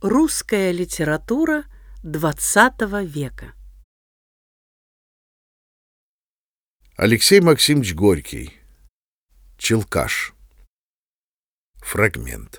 Русская литература XX века. Алексей Максимович Горький. Челкаш. Фрагмент.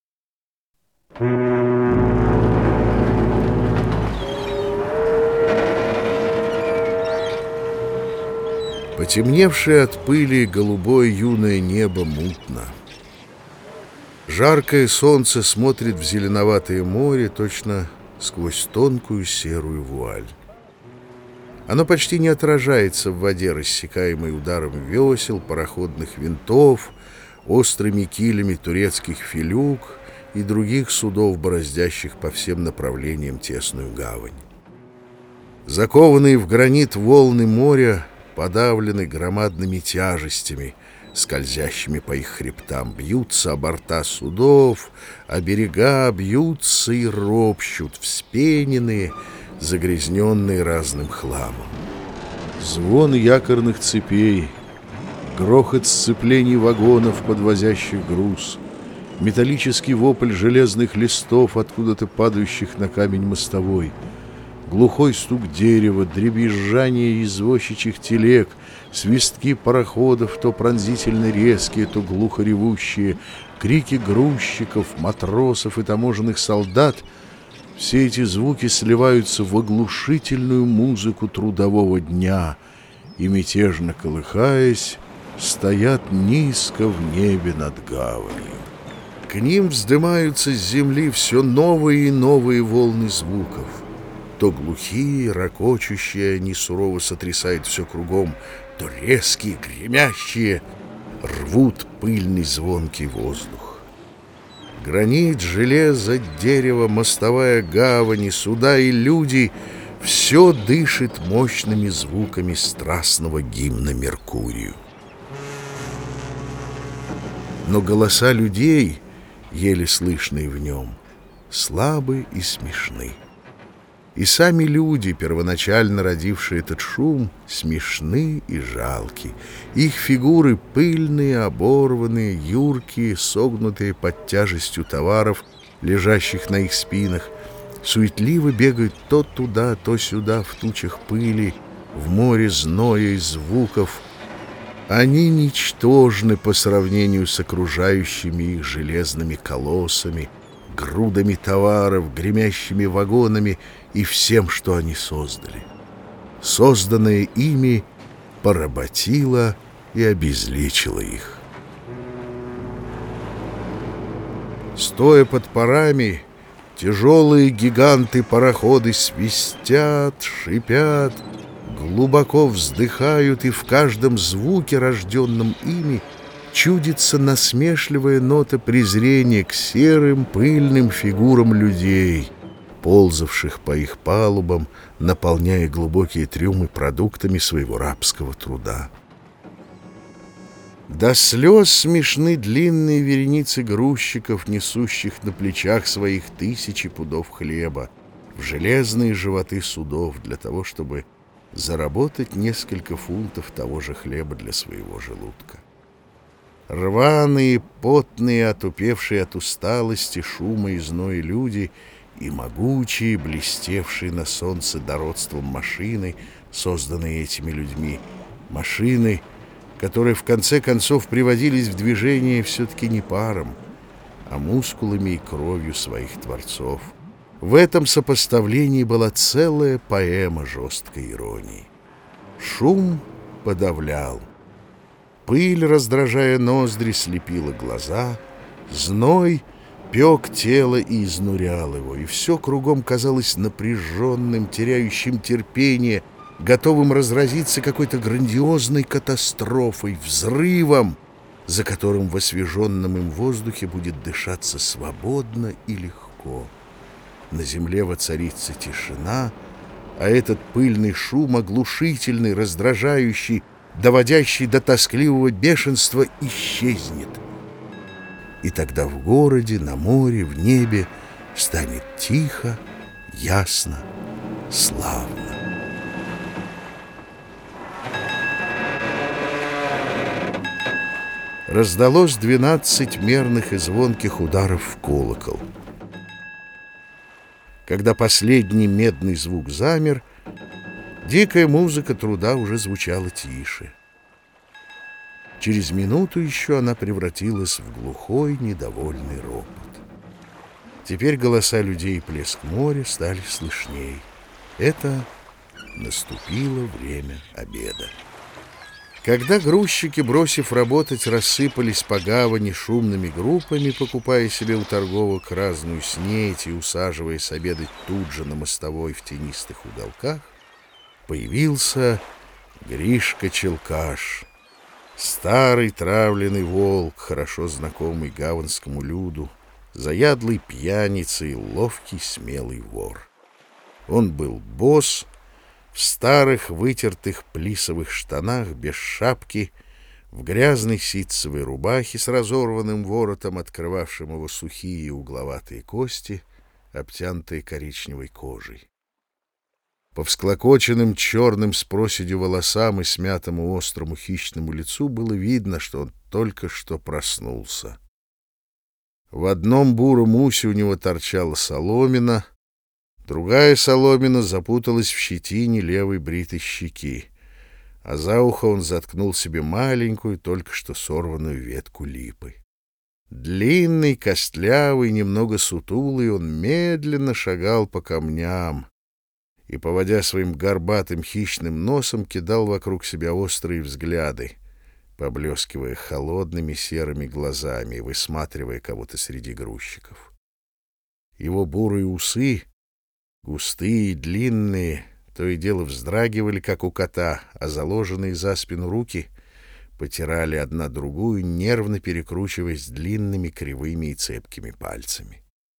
Потемневшее от пыли голубое юное небо мутно. Жаркое солнце смотрит в зеленоватое море точно сквозь тонкую серую вуаль. Оно почти не отражается в воде, рассекаемой ударом весел, пароходных винтов, острыми килями турецких филюк и других судов, бороздящих по всем направлениям тесную гавань. Закованные в гранит волны моря подавлены громадными тяжестями, скользящими по их хребтам, бьются о борта судов, а берега бьются и ропщут, вспененные, загрязненные разным хламом. Звон якорных цепей, грохот сцеплений вагонов, подвозящих груз, металлический вопль железных листов, откуда-то падающих на камень мостовой, глухой стук дерева, дребезжание извозчичьих телег, свистки пароходов, то пронзительно резкие, то глухо ревущие, крики грузчиков, матросов и таможенных солдат — все эти звуки сливаются в оглушительную музыку трудового дня и, мятежно колыхаясь, стоят низко в небе над гаванью. К ним вздымаются с земли все новые и новые волны звуков. То глухие, ракочущие, они сурово сотрясают все кругом, то резкие, гремящие, рвут пыльный звонкий воздух. Гранит, железо, дерево, мостовая гавань, суда и люди — все дышит мощными звуками страстного гимна Меркурию. Но голоса людей, еле слышные в нем, слабы и смешны. И сами люди, первоначально родившие этот шум, смешны и жалки. Их фигуры пыльные, оборванные, юркие, согнутые под тяжестью товаров, лежащих на их спинах, суетливо бегают то туда, то сюда в тучах пыли, в море зноя и звуков. Они ничтожны по сравнению с окружающими их железными колоссами, грудами товаров, гремящими вагонами и всем, что они создали. Созданное ими поработило и обезличило их. Стоя под парами, тяжелые гиганты-пароходы свистят, шипят, глубоко вздыхают, и в каждом звуке, рожденном ими, чудится насмешливая нота презрения к серым пыльным фигурам людей, ползавших по их палубам, наполняя глубокие трюмы продуктами своего рабского труда. До слез смешны длинные вереницы грузчиков, несущих на плечах своих тысячи пудов хлеба в железные животы судов для того, чтобы заработать несколько фунтов того же хлеба для своего желудка. Рваные, потные, отупевшие от усталости, шума и зноя люди и могучие, блестевшие на солнце дородством машины, созданные этими людьми, машины, которые в конце концов приводились в движение все-таки не паром, а мускулами и кровью своих творцов. В этом сопоставлении была целая поэма жесткой иронии. Шум подавлял. Пыль, раздражая ноздри, слепила глаза, зной пек тело и изнурял его, и все кругом казалось напряженным, теряющим терпение, готовым разразиться какой-то грандиозной катастрофой, взрывом, за которым в освеженном им воздухе будет дышаться свободно и легко. На земле воцарится тишина, а этот пыльный шум, оглушительный, раздражающий, доводящий до тоскливого бешенства, исчезнет. И тогда в городе, на море, в небе станет тихо, ясно, славно. Раздалось 12 мерных и звонких ударов в колокол. Когда последний медный звук замер, дикая музыка труда уже звучала тише. Через минуту еще она превратилась в глухой, недовольный ропот. Теперь голоса людей и плеск моря стали слышней. Это наступило время обеда. Когда грузчики, бросив работать, рассыпались по гавани шумными группами, покупая себе у торговок разную снеть и усаживаясь обедать тут же на мостовой в тенистых уголках, появился Гришка Челкаш, старый травленный волк, хорошо знакомый гаванскому люду, заядлый пьяница и ловкий смелый вор. Он был босс, в старых вытертых плисовых штанах, без шапки, в грязной ситцевой рубахе с разорванным воротом, открывавшим его сухие угловатые кости, обтянутые коричневой кожей. По всклокоченным черным с проседью волосам и смятому острому хищному лицу было видно, что он только что проснулся. В одном буром усе у него торчала соломина, другая соломина запуталась в щетине левой бритой щеки, а за ухо он заткнул себе маленькую, только что сорванную ветку липы. Длинный, костлявый, немного сутулый, он медленно шагал по камням и, поводя своим горбатым хищным носом, кидал вокруг себя острые взгляды, поблескивая холодными серыми глазами и высматривая кого-то среди грузчиков. Его бурые усы, густые и длинные, то и дело вздрагивали, как у кота, а заложенные за спину руки потирали одна другую, нервно перекручиваясь длинными, кривыми и цепкими пальцами.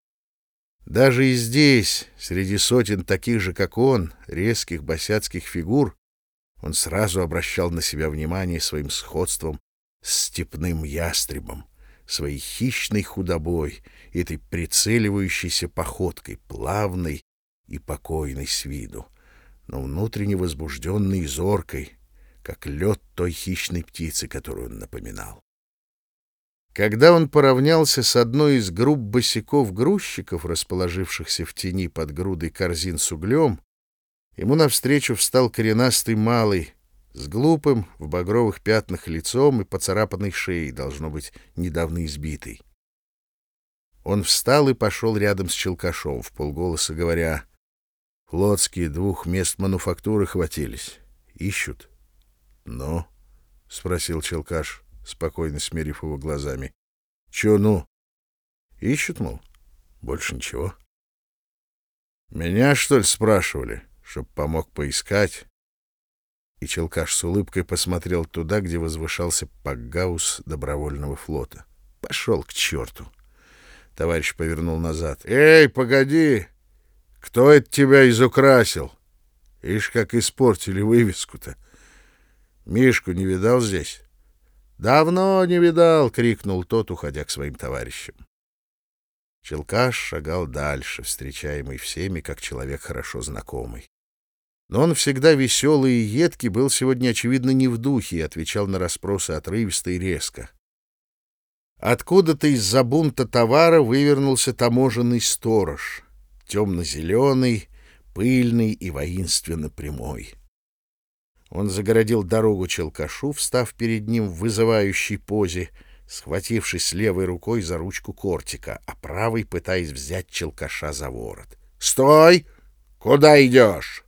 Даже и здесь, среди сотен таких же, как он, резких босяцких фигур, он сразу обращал на себя внимание своим сходством с степным ястребом, своей хищной худобой, этой прицеливающейся походкой, плавной и покойной с виду, но внутренне возбужденной и зоркой, как лед той хищной птицы, которую он напоминал. Когда он поравнялся с одной из групп босяков-грузчиков, расположившихся в тени под грудой корзин с углем, ему навстречу встал коренастый малый с глупым в багровых пятнах лицом и поцарапанной шеей, должно быть, недавно избитый. Он встал и пошел рядом с Челкашом, вполголоса говоря: «Флотские 2 мест мануфактуры хватились. Ищут». «Ну?» — спросил Челкаш, спокойно смерив его глазами. «Чё ну?» «Ищут, мол. Больше ничего». «Меня, что ли, спрашивали, чтоб помог поискать?» И Челкаш с улыбкой посмотрел туда, где возвышался пакгаус добровольного флота. «Пошел к черту!» Товарищ повернул назад. «Эй, погоди! Кто это тебя изукрасил? Ишь, как испортили вывеску-то! Мишку не видал здесь?» «Давно не видал!» — крикнул тот, уходя к своим товарищам. Челкаш шагал дальше, встречаемый всеми, как человек хорошо знакомый. Но он всегда веселый и едкий, был сегодня, очевидно, не в духе и отвечал на расспросы отрывисто и резко. Откуда-то из-за бунта товара вывернулся таможенный сторож, темно-зеленый, пыльный и воинственно прямой. Он загородил дорогу Челкашу, встав перед ним в вызывающей позе, схватившись левой рукой за ручку кортика, а правой пытаясь взять Челкаша за ворот. «Стой! Куда идешь?»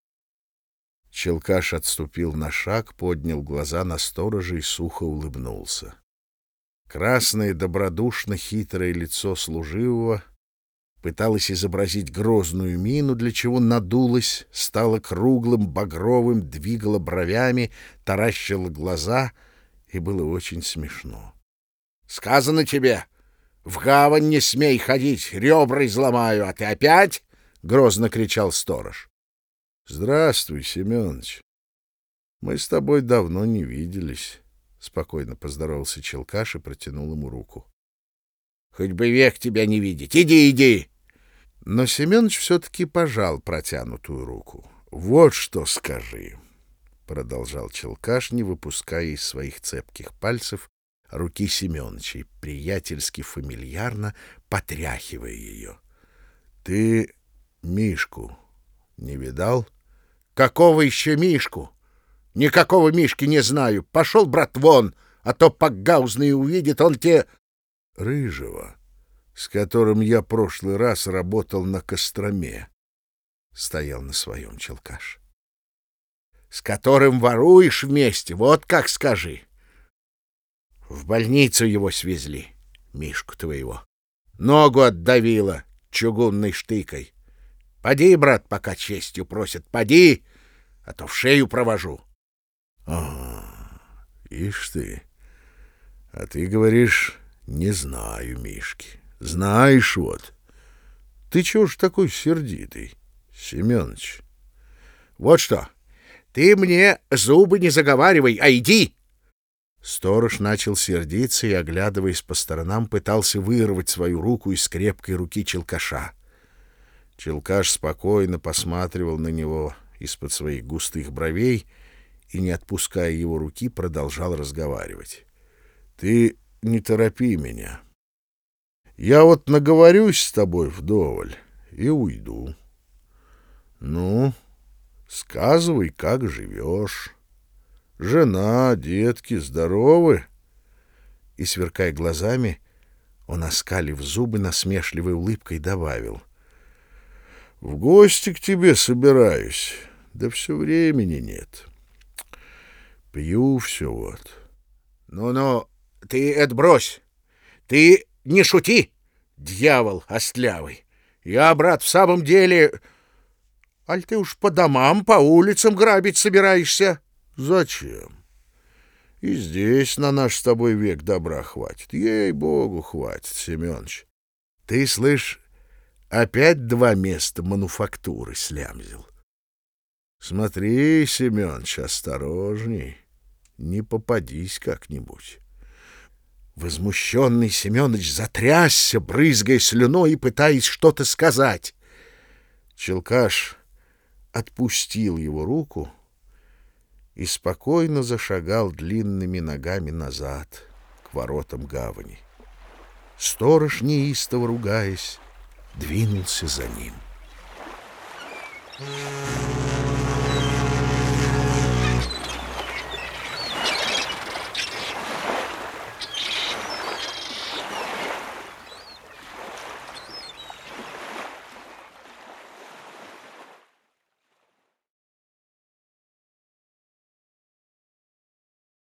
Челкаш отступил на шаг, поднял глаза на сторожа и сухо улыбнулся. Красное, добродушно-хитрое лицо служивого пыталось изобразить грозную мину, для чего надулось, стало круглым, багровым, двигало бровями, таращило глаза, и было очень смешно. «Сказано тебе, в гавань не смей ходить, ребра изломаю, а ты опять?» — грозно кричал сторож. «Здравствуй, Семёныч. Мы с тобой давно не виделись», — спокойно поздоровался Челкаш и протянул ему руку. «Хоть бы век тебя не видеть. Иди, иди!» Но Семёныч все-таки пожал протянутую руку. «Вот что скажи», — продолжал Челкаш, не выпуская из своих цепких пальцев руки Семёныча и приятельски фамильярно потряхивая ее. «Ты Мишку не видал? Какого еще Мишку? Никакого Мишки не знаю. Пошел, брат, вон, а то погаузный увидит, он те... Рыжего, с которым я прошлый раз работал на Костроме, стоял на своем Челкаш. С которым воруешь вместе, вот как скажи. В больницу его свезли, Мишку твоего. Ногу отдавило чугунной штыкой. Поди, брат, пока честью просят, поди, а то в шею провожу. Ишь ты. А ты говоришь, не знаю Мишки. Знаешь вот. Ты чего ж такой сердитый, Семёныч? Вот что, ты мне зубы не заговаривай, а иди. Сторож начал сердиться и, оглядываясь по сторонам, пытался вырвать свою руку из крепкой руки Челкаша. Челкаш спокойно посматривал на него из-под своих густых бровей и, не отпуская его руки, продолжал разговаривать. «Ты не торопи меня. Я вот наговорюсь с тобой вдоволь и уйду. Ну, сказывай, как живешь. Жена, детки здоровы?» И, сверкая глазами, он, оскалив зубы, насмешливой улыбкой добавил: «В гости к тебе собираюсь, да все времени нет. Пью все вот». Ну-ну, ты это брось. Ты не шути, дьявол остлявый. Я, брат, в самом деле... Аль ты уж по домам, по улицам грабить собираешься? Зачем? И здесь на наш с тобой век добра хватит. Ей-богу, хватит, Семёныч. Ты, слышь, опять 2 места мануфактуры слямзил. Смотри, Семёныч, осторожней. Не попадись как-нибудь. Возмущенный Семёныч затрясся, брызгая слюной и пытаясь что-то сказать. Челкаш отпустил его руку и спокойно зашагал длинными ногами назад, к воротам гавани. Сторож, неистово ругаясь, двинулся за ним.